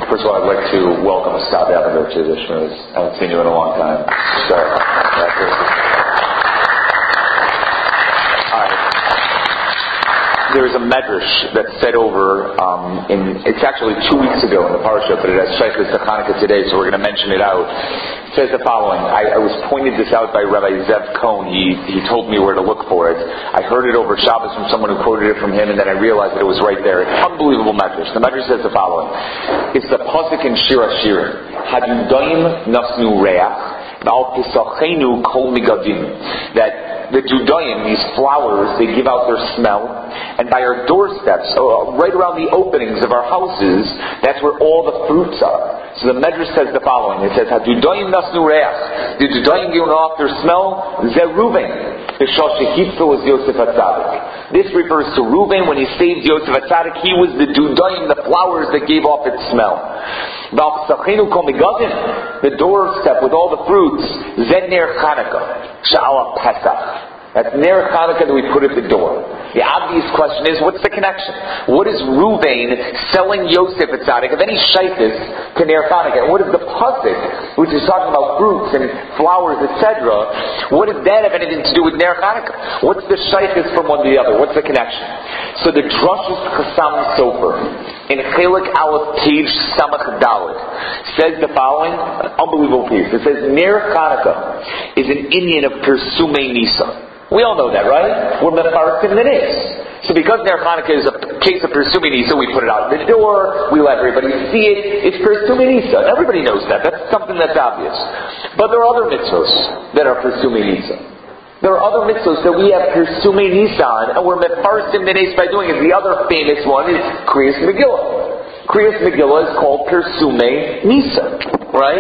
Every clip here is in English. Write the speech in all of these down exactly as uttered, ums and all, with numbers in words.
First of all, I'd like to welcome Stad Yanovich to the Shmuz. I haven't seen you in a long time. So, there's a medrash that's said over, um, in, it's actually two weeks ago in the Parsha, but it has shaykhus to Hanukkah today, so we're going to mention it out. It says the following. I, I was pointed this out by Rabbi Zev Cohn. He, he told me where to look for it. I heard it over Shabbos from someone who quoted it from him, and then I realized that it was right there. It's unbelievable medrash. The medrash says the following. It's the pasuk in Shir HaShirim. Hadudaim nasnu reach, v'al pisachenu kol migadim. That the Judaim, these flowers, they give out their smell, and by our doorsteps, uh, right around the openings of our houses, that's where all the fruits are. So the Medrash says the following. It says, Hadudaim nasnu reach. The Judaim giving off their smell, Zeh Ruvain. The Shashahitza was Yosef HaTzadik. This refers to Ruvain when he saved Yosef HaTzadik. He was the Judaim, the flowers that gave off its smell. The doorstep with all the fruits, Zeh Ner Chanukah. Sha'ala Pesach. That's Ner Chanukah that we put at the door. The obvious question is, what's the connection? What is Ruvain selling Yosef at Tzaddik of any shaykhus to Ner Chanukah? And what is the pasuk, which is talking about fruits and flowers, et cetera? What does that have anything to do with Ner Chanukah? What's the shaykhus from one to the other? What's the connection? So the Drushus Chassam Sofer in Chelik Aleph page Samach Dalet says the following unbelievable piece. It says Ner Chanukah is an Indian of Persumei Nisa. We all know that, right? We're mefarsim the nes. So because Ner Chanukah is a case of Persumei Nisa, we put it out the door, we let everybody see it. It's Persumei Nisa. Everybody knows that. That's something that's obvious. But there are other mitzvos that are Persumei Nisa. There are other mitzvos that we have Persumei Nisa on, and we're mefarsim the nes by doing it. The other famous one is Kriyas Megillah. Kriyas Megillah is called Persumei Nisa, right?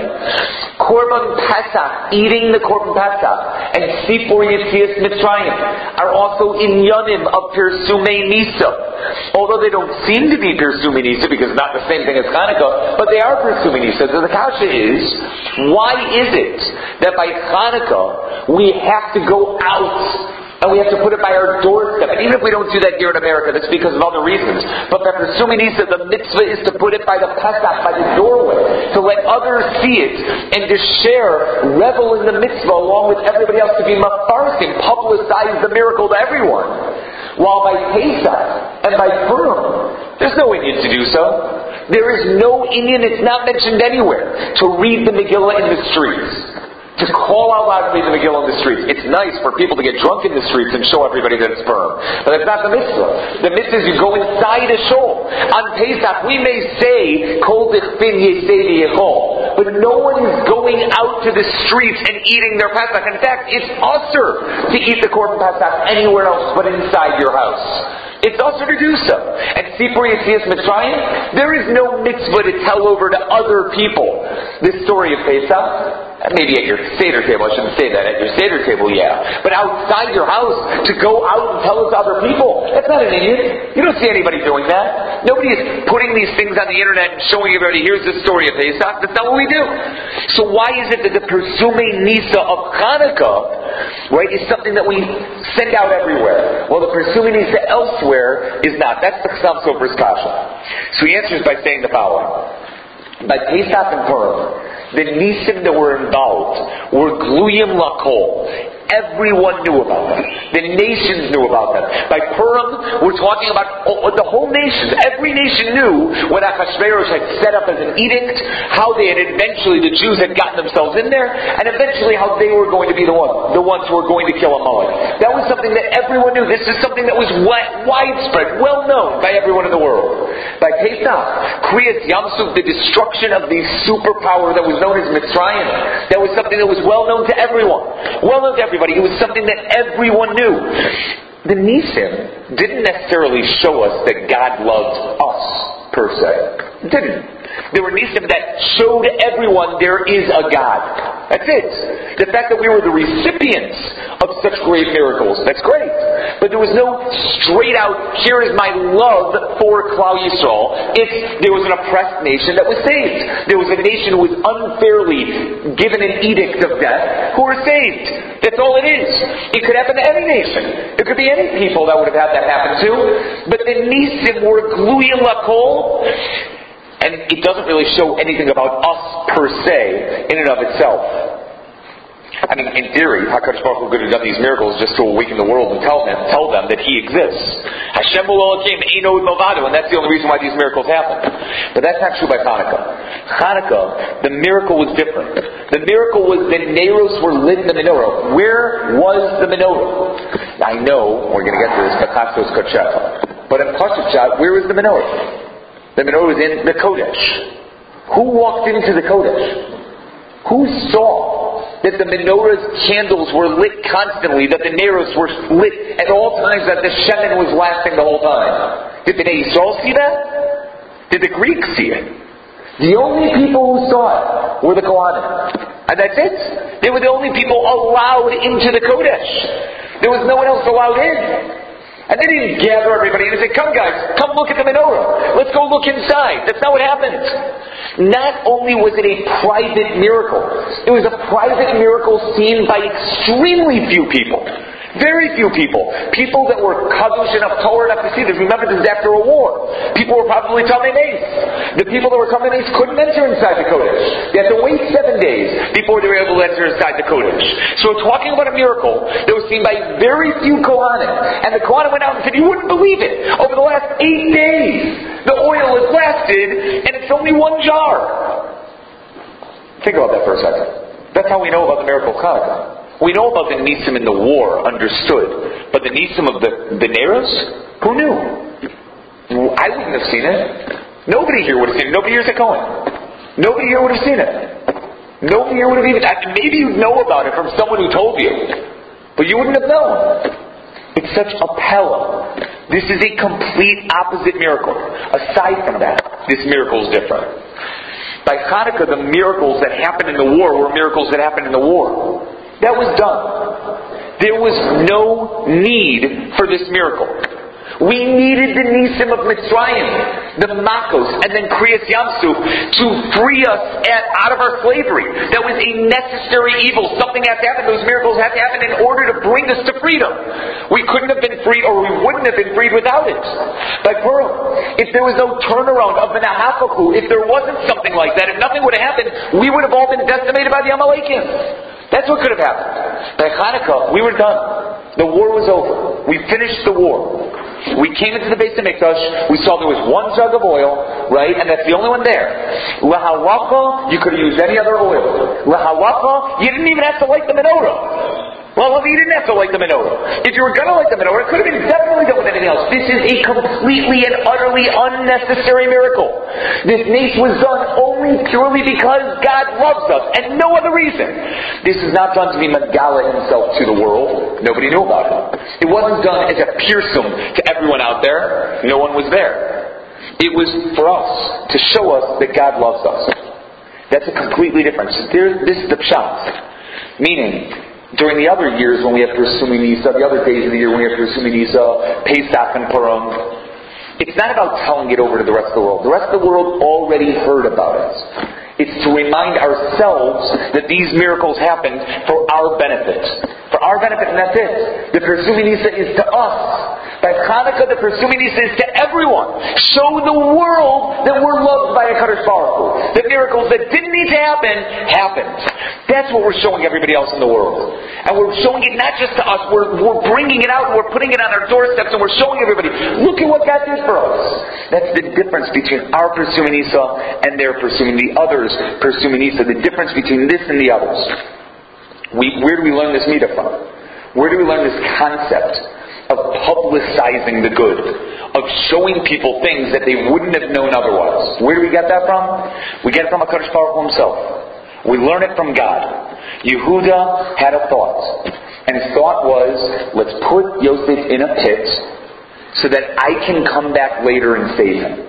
Korban Pesach, eating the Korban Pesach, and Sipur Yetzias Mitzrayim are also in Yanim of Persumei Nisa. Although they don't seem to be Persumei Nisa because it's not the same thing as Hanukkah, but they are Persumei Nisa. So the kasha is, why is it that by Hanukkah we have to go out and we have to put it by our doorstep? And even if we don't do that here in America, that's because of other reasons. But by Persumei Nisa, the mitzvah is to put it by the Pesach, by the doorway, to let others see it, and to share, revel in the mitzvah along with everybody else, to be mafarsim, publicize the miracle to everyone. While by Pesach and by Purim, there's no Indian to do so. There is no Indian, it's not mentioned anywhere, to read the Megillah in the streets. To call out loud and read the Megillah in the streets. It's nice for people to get drunk in the streets and show everybody that it's Purim. But that's not the mitzvah. The mitzvah is you go inside a shul. On Pesach, we may say, Kol Dichpin Yesei V'Yechol. But no one is going out to the streets and eating their Pesach. In fact, it's usher to eat the Korban Pesach anywhere else but inside your house. It's also to do so. And Sipur Yetzias Mitzrayim, there is no mitzvah to tell over to other people this story of Pesach. Maybe at your Seder table, I shouldn't say that, at your Seder table, yeah. But outside your house, to go out and tell it to other people, that's not an Indian. You don't see anybody doing that. Nobody is putting these things on the internet and showing everybody, here's the story of Pesach. That's not what we do. So why is it that the Persumei Nisa of Hanukkah, right, is something that we send out everywhere? Well, the Persumei Nisa elsewhere is not. That's the Chassam Sofer's kasha. So he answers by saying the following. By Pesach and Purim, the nisim that were involved were gluyim lakol. Everyone knew about them. The nations knew about them. By Purim, we're talking about the whole nation. Every nation knew what Achashverosh had set up as an edict, how they had eventually, the Jews had gotten themselves in there, and eventually how they were going to be the one, the ones who were going to kill Amalek. That was something that everyone knew. This is something that was widespread, well known by everyone in the world. By Pesach, Kriyas Yamsuf, the destruction of the superpower that was known as Mitzrayim, that was something that was well known to everyone. Well known to everyone. It was something that everyone knew. The Nisim didn't necessarily show us that God loved us, per se. It didn't. There were Nisim that showed everyone there is a God. That's it. The fact that we were the recipients of such great miracles, that's great. But there was no straight out, here is my love for Klal Yisrael. It's, there was an oppressed nation that was saved. There was a nation who was unfairly given an edict of death who were saved. That's all it is. It could happen to any nation. It could be any people that would have had that happen to. But the Nisim were gluyim lakol. And it doesn't really show anything about us per se, in and of itself. I mean, in theory, HaKadosh Baruch Hu could have done these miracles just to awaken the world and tell them, tell them that He exists. Hashem Elokim Eino Novado, and that's the only reason why these miracles happen. But that's not true by Hanukkah. Hanukkah, the miracle was different. The miracle was that Neiros were lit in the menorah. Where was the menorah? I know we're going to get to this, Bakastos Kochecha. But in Pashut, where was the menorah? The menorah was in the Kodesh. Who walked into the Kodesh? Who saw that the menorah's candles were lit constantly, that the neiros were lit at all times, that the shemen was lasting the whole time? Did the Bnei Yisrael see that? Did the Greeks see it? The only people who saw it were the Kohanim. And that's it. They were the only people allowed into the Kodesh. There was no one else allowed in. And they didn't gather everybody and say, come guys, come look at the menorah. Let's go look inside. That's not what happened. Not only was it a private miracle, it was a private miracle seen by extremely few people. Very few people. People that were kadosh enough, Torah enough to see this. Remember, this is after a war. People were probably Tamei Meis. The people that were Tamei Meis couldn't enter inside the Kodesh. They had to wait seven days before they were able to enter inside the Kodesh. So we're talking about a miracle that was seen by very few Kohanim. And the Kohanim went out and said, you wouldn't believe it. Over the last eight days, the oil has lasted, and it's only one jar. Think about that for a second. That's how we know about the miracle of Hanukkah. We know about the Nisim in the war, understood. But the Nisim of the, the Neiros? Who knew? I wouldn't have seen it. Nobody here would have seen it. Nobody here is at Cohen. Nobody here would have seen it. Nobody here would have even... Maybe you'd know about it from someone who told you. But you wouldn't have known. It's such a pella. This is a complete opposite miracle. Aside from that, this miracle is different. By Hanukkah, the miracles that happened in the war were miracles that happened in the war. That was done. There was no need for this miracle. We needed the Nisim of Mitzrayim, the Makos, and then Kriyas Yamsuf to free us at, out of our slavery. That was a necessary evil. Something had to happen. Those miracles had to happen in order to bring us to freedom. We couldn't have been freed, or we wouldn't have been freed without it. Like Purim, if there was no turnaround of the Nahafaku, if there wasn't something like that, if nothing would have happened, we would have all been decimated by the Amalekim. That's what could have happened. By Hanukkah, we were done. The war was over. We finished the war. We came into the Beis HaMikdash. We saw there was one jug of oil, right? And that's the only one there. Lahawacha, you could have used any other oil. Lahawacha, you didn't even have to light the menorah. Well, you didn't have to light the menorah. If you were going to light the menorah, it could have been definitely done with anything else. This is a completely and utterly unnecessary miracle. This nace was done only purely because God loves us, and no other reason. This is not done to be Megala himself to the world. Nobody knew about it. It wasn't done as a piersum to everyone out there. No one was there. It was for us, to show us that God loves us. That's a completely different. There, this is the pshat. Meaning, during the other years when we have Persumi Nisa, the other days of the year when we have Persumi Nisa, Pesach and Purim, it's not about telling it over to the rest of the world. The rest of the world already heard about it. It's to remind ourselves that these miracles happened for our benefit. For our benefit, and that's it. The Persumi Nisa is to us. By Hanukkah, the Persumi Nisa is to everyone. Show the world that we're loved by HaKadosh Baruch Hu. The miracles that didn't need to happen, happened. That's what we're showing everybody else in the world. And we're showing it not just to us, we're, we're bringing it out, and we're putting it on our doorsteps, and we're showing everybody, look at what God did for us. That's the difference between our Persumi Nisa and their Persumi, the others' Persumi Nisa. The difference between this and the others. We, where do we learn this midah from? Where do we learn this concept of publicizing the good, of showing people things that they wouldn't have known otherwise? Where do we get that from? We get it from HaKadosh Baruch Hu himself. We learn it from God. Yehuda had a thought, and his thought was, let's put Yosef in a pit so that I can come back later and save him.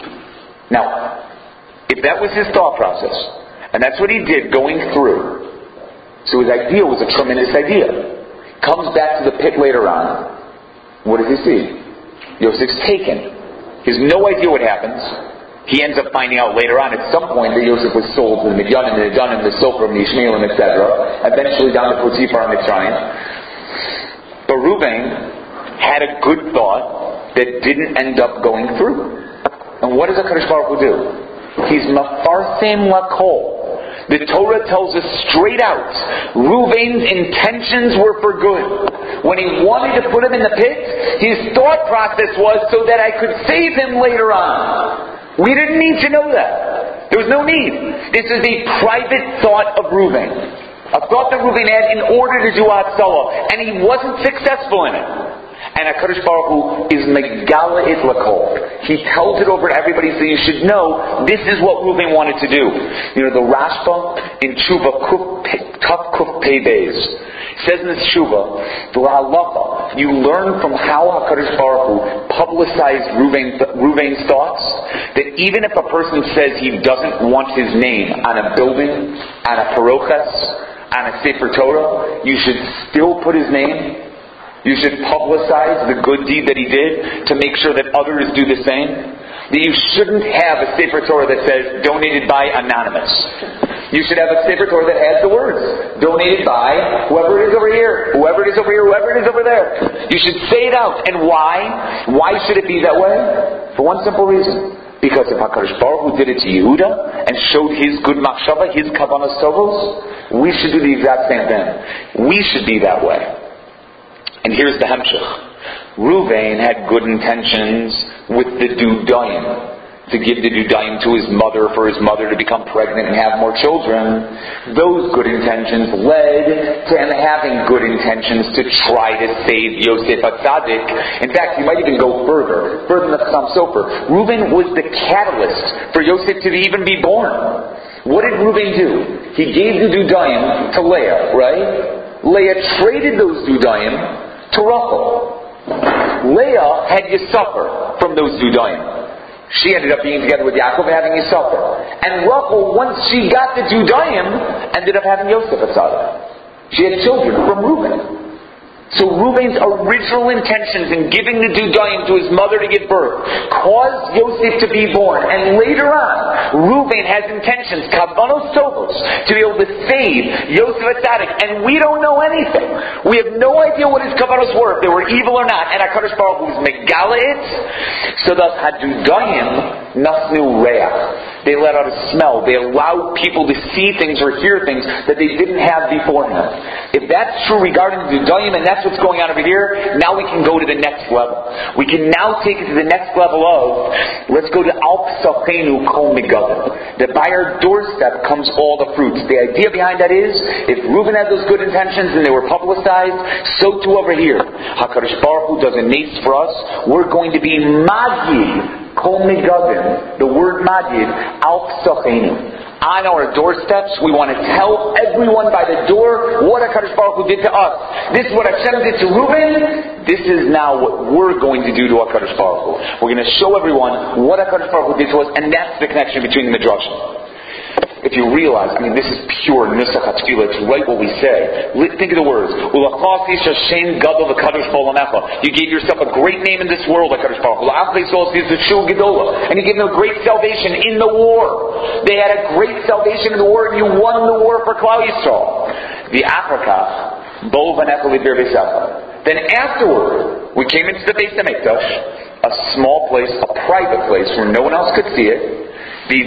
Now, if that was his thought process, and that's what he did going through, so his idea was a tremendous idea. Comes back to the pit later on. What does he see? Yosef's taken. He has no idea what happens. He ends up finding out later on at some point that Yosef was sold to the Midyanim, the Midianim, the Soprim, the Ishmaelim, et cetera. Eventually down to Potiphar and Mitzrayim. But Reuben had a good thought that didn't end up going through. And what does HaKadosh Baruch Hu do? He's mafarsim lakol. The Torah tells us straight out, Reuven's intentions were for good. When he wanted to put him in the pit, his thought process was so that I could save him later on. We didn't need to know that. There was no need. This is a private thought of Reuven. A thought that Reuven had in order to do Hatzalah. And he wasn't successful in it. And HaKadosh Baruch Hu is Megala it Lakol. He tells it over to everybody so you should know this is what Reuven wanted to do. You know, the Rashba in Tshuva Kuf, Tuf Kuf Pei Beis says in the Tshuva, the Halacha, you learn from how HaKadosh Baruch Hu publicized Reuven, Reuven's thoughts, that even if a person says he doesn't want his name on a building, on a parochas, on a Sefer Torah, you should still put his name. You should publicize the good deed that he did to make sure that others do the same. That you shouldn't have a Sefer Torah that says, donated by anonymous. You should have a Sefer Torah that has the words, donated by whoever it is over here, whoever it is over here, whoever it is over there. You should say it out. And why? Why should it be that way? For one simple reason. Because if HaKadosh Baruch Hu did it to Yehuda and showed his good machshava, his kavanas tovos, we should do the exact same thing. We should be that way. And here's the hemshech. Reuven had good intentions with the Dudayim, to give the Dudayim to his mother, for his mother to become pregnant and have more children. Those good intentions led to him having good intentions to try to save Yosef HaTzadik. In fact, he might even go further, further than the Chassam Sofer. Reuven was the catalyst for Yosef to even be born. What did Reuven do? He gave the Dudayim to Leah, right? Leah traded those Dudayim to Rachel. Leah had Yisachar from those Dudayim. She ended up being together with Yaakov and having Yisachar. And Rachel, once she got the Dudayim, ended up having Yosef HaTzadik. She had children from Reuben. So Reuven's original intentions in giving the Dudayim to his mother to give birth caused Yosef to be born. And later on, Reuven has intentions, kavanos tovos, to be able to save Yosef HaTzadik. And we don't know anything. We have no idea what his kavanos were, if they were evil or not. And HaKadosh Baruch Hu is megala it. So thus, Hadudayim nasnu reach. They let out a smell. They allowed people to see things or hear things that they didn't have beforehand. If that's true regarding the Dudayim, and that's what's going on over here, now we can go to the next level. We can now take it to the next level of, let's go to Al Psachenu Kol Megadim. That by our doorstep comes all the fruits. The idea behind that is, if Reuven had those good intentions and they were publicized, so too over here. HaKadosh Baruch Hu does a nace for us. We're going to be Magid. Kol Megadim, the word Magid, Al Psachenu. On our doorsteps, we want to tell everyone by the door what HaKadosh Baruch Hu did to us. This is what Hashem did to Reuven. This is now what we're going to do to HaKadosh Baruch Hu. We're going to show everyone what HaKadosh Baruch Hu did to us, and that's the connection between the Midrashim. If you realize, I mean, this is pure Nusach HaTefillah. It's right what we say. Think of the words. You gave yourself a great name in this world, HaKadosh Baruch Hu. And you gave them a great salvation in the war. They had a great salvation in the war, and you won the war for Klal Yisrael. The Africa, then afterward, we came into the Beis HaMikdash, a small place, a private place where no one else could see it. And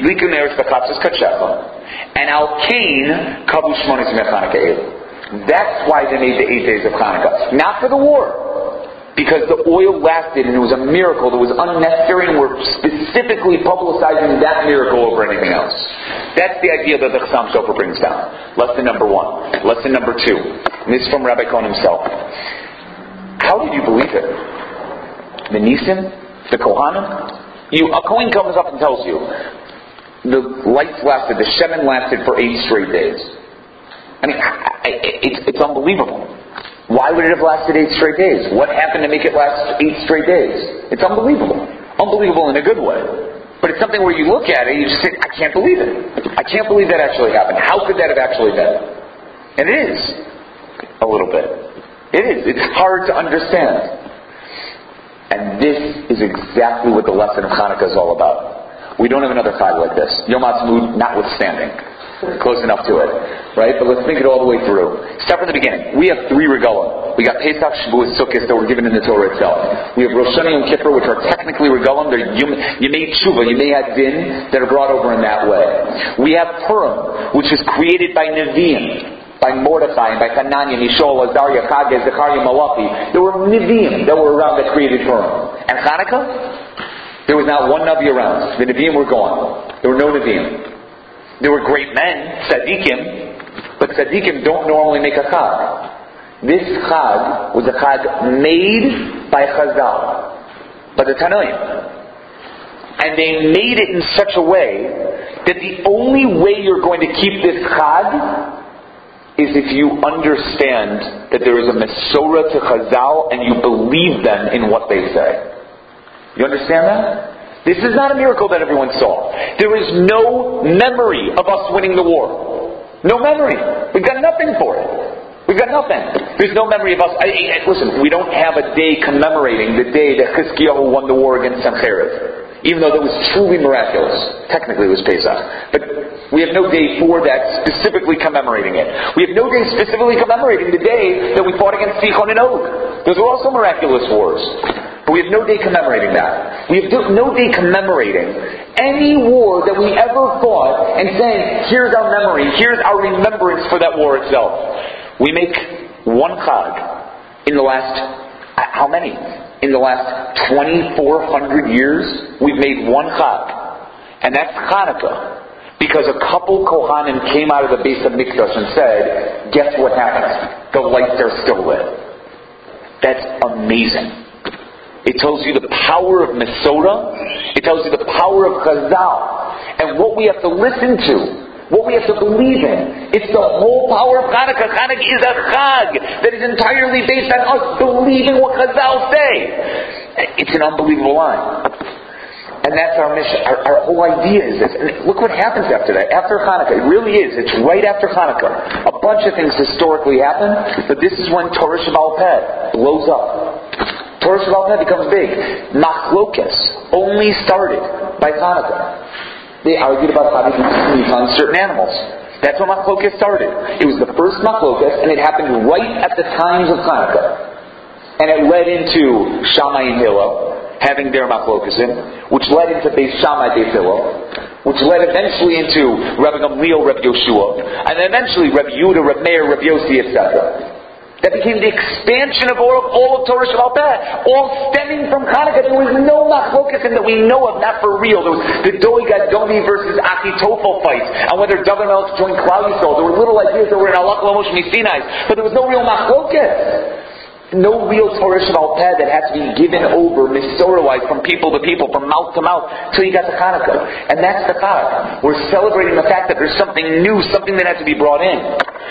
Al Kain Kabu Shmonis Mechanaka. That's why they made the eight days of Hanukkah. Not for the war. Because the oil lasted and it was a miracle that was unnecessary, and we're specifically publicizing that miracle over anything else. That's the idea that the Chassam Sofer brings down. Lesson number one. Lesson number two. And this is from Rabbi Cohen himself. How did you believe it? The Nisim? The Kohanim? You, a Kohen comes up and tells you, the lights lasted, the Shemin lasted for eight straight days. I mean, it's, it's unbelievable. Why would it have lasted eight straight days? What happened to make it last eight straight days? It's unbelievable. Unbelievable in a good way. But it's something where you look at it, you just say, I can't believe it. I can't believe that actually happened. How could that have actually been? And it is. A little bit. It is. It's hard to understand. And this is exactly what the lesson of Hanukkah is all about. We don't have another Chag like this. Yom Ha'atzmaut notwithstanding. Close enough to it, right? But let's think it all the way through. Start from the beginning. We have three regalim. We got Pesach, Shavuot, Sukkot that were given in the Torah itself. We have Rosh Hashanah and Kippur, which are technically regalim. They're Yemei Tshuva, Yemei Hadin, that are brought over in that way. We have Purim, which is created by Nevi'im, by Mordechai, by Hananiah, Mishol, Azariah, Chaggai, Zechariah, Malachi. There were Nevi'im that were around that created Purim. And Hanukkah? There was not one Navi around. The Nevi'im were gone. There were no Nevi'im. There were great men, tzaddikim, but tzaddikim don't normally make a chag. This chag was a chag made by Chazal, by the Tanoim. And they made it in such a way that the only way you're going to keep this chag is if you understand that there is a Mesorah to Chazal and you believe them in what they say. You understand that? This is not a miracle that everyone saw. There is no memory of us winning the war. No memory. We've got nothing for it. We've got nothing. There's no memory of us. I, I, listen, we don't have a day commemorating the day that Chizkiyahu won the war against Sancheriv. Even though that was truly miraculous. Technically it was Pesach. But we have no day for that specifically commemorating it. We have no day specifically commemorating the day that we fought against Sichon and Og. Those were also miraculous wars. But we have no day commemorating that. We have no day commemorating any war that we ever fought and saying, here's our memory, here's our remembrance for that war itself. We make one chag in the last, how many? In the last twenty-four hundred years, we've made one chag. And that's Hanukkah. Because a couple Kohanim came out of the base of Mikdash and said, guess what happened? The lights are still lit. That's amazing. It tells you the power of Mesorah. It tells you the power of Chazal. And what we have to listen to, what we have to believe in. It's the whole power of Hanukkah. Hanukkah is a chag that is entirely based on us believing what Chazal say. It's an unbelievable line. And that's our mission. Our, our whole idea is this. And look what happens after that. After Hanukkah. It really is. It's right after Hanukkah. A bunch of things historically happen, but this is when Torah Shebaal Peh blows up. Torah Shebaal Peh becomes big. Machlokes only started by Hanukkah. They argued about how to do meat on certain animals. That's when Machlokes started. It was the first Machlokes, and it happened right at the times of Hanukkah. And it led into Shammai and Hillel having their Machlokes in, which led into Beis Shammai, Beis Hillel, which led eventually into Rabbi Gamliel, Rabbi Yoshua, and then eventually Rabbi Yehuda, Rabbi Meir, Rabbi Yossi, et cetera. That became the expansion of all of, all of Torah Shebaal Peh, all stemming from Hanukkah. There was no machlokas in that we know of, not for real. There was the Doi Gadoni versus Achitophel fights, and whether David Melech joined Klal Yisrael. There were little ideas that were in Halach L'Moshe Misinai, but there was no real machlokas. No real Torah Shebaal Peh that had to be given over, Mesorah-wise, from people to people, from mouth to mouth, till you got to Hanukkah. And that's the Chag. We're celebrating the fact that there's something new, something that has to be brought in.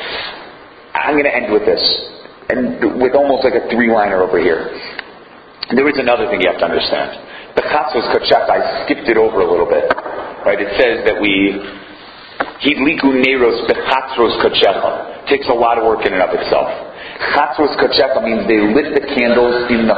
I'm going to end with this. And with almost like a three-liner over here. There is another thing you have to understand. The Chatzos Kodesh, I skipped it over a little bit. Right? It says that we Hidliku Neiros Bechatzros Kodesh. Takes a lot of work in and of itself. Chatzros Kodesh means they lit the candles in the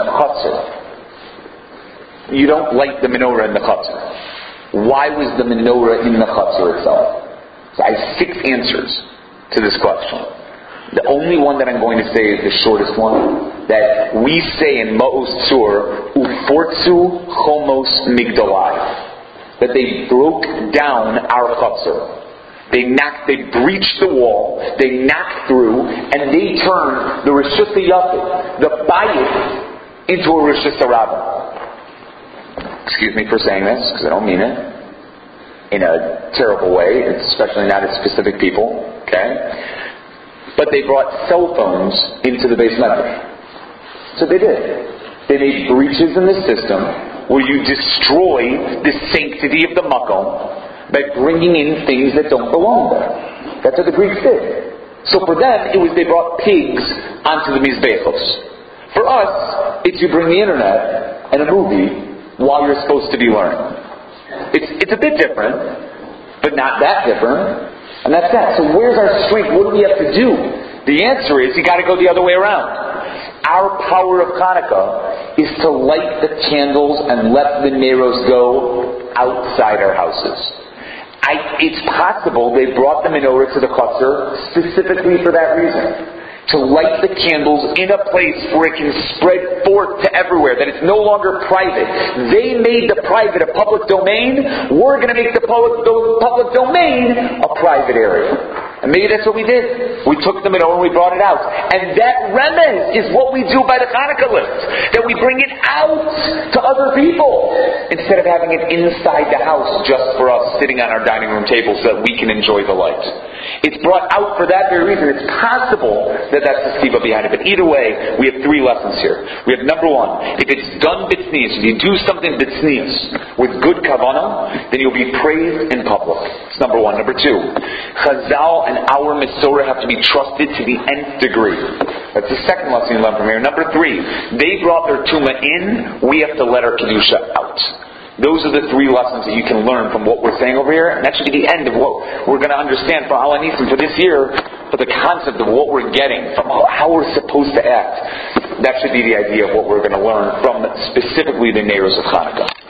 Chatzor. You don't light the menorah in the Chatzor. Why was the menorah in the Chatzor itself? So I have six answers to this question. The only one that I'm going to say is the shortest one. That we say in Ma'os Tzur, Ufortzu Chomos Migdalai. That they broke down our chutzner. They knocked, they breached the wall, they knocked through, and they turned the Rishus HaYachid, the Bayit, into a Rishus HaRabban. Excuse me for saying this, because I don't mean it in a terrible way, especially not at specific people. Okay? But they brought cell phones into the Beis Medrash. So they did. They made breaches in the system where you destroy the sanctity of the makom by bringing in things that don't belong there. That's what the Greeks did. So for them, it was they brought pigs onto the Mizbechos. For us, it's you bring the internet and a movie while you're supposed to be learning. It's, it's a bit different, but not that different. And that's that. So where's our strength? What do we have to do? The answer is you got to go the other way around. Our power of Hanukkah is to light the candles and let the Neros go outside our houses. I it's possible they brought the menorah to the chutzner specifically for that reason. To light the candles in a place where it can spread forth to everywhere, that it's no longer private. They made the private a public domain. We're going to make the public, the public domain a private area. And maybe that's what we did. We took the menorah and we brought it out. And that remez is what we do by the Hanukkah list. That we bring it out to other people. Instead of having it inside the house just for us, sitting on our dining room table so that we can enjoy the light. It's brought out for that very reason. It's possible that that's the siva behind it. But either way, we have three lessons here. We have number one, if it's done b'tznius, if you do something b'tznius with good kavanah, then you'll be praised in public. It's number one. Number two, Chazal and our Mesorah have to be trusted to the nth degree. That's the second lesson you learn from here. Number three, they brought their tumah in, we have to let our kedusha out. Those are the three lessons that you can learn from what we're saying over here, and that should be the end of what we're going to understand for Al Hanisim for this year, for the concept of what we're getting, from how we're supposed to act. That should be the idea of what we're going to learn from specifically the Neiros of Hanukkah.